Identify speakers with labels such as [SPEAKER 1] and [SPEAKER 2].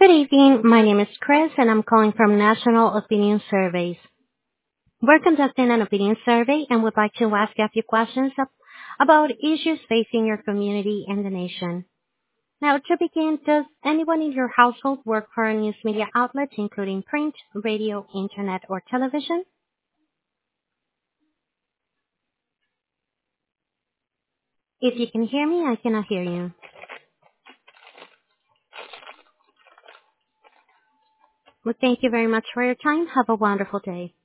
[SPEAKER 1] Good evening. My name is Chris, and I'm calling from National Opinion Surveys. We're conducting an opinion survey and would like to ask you a few questions about issues facing your community and the nation. Now, to begin, does anyone in your household work for a news media outlet, including print, radio, internet, or television? If you can hear me, I cannot hear you. Well, thank you very much for your time. Have a wonderful day.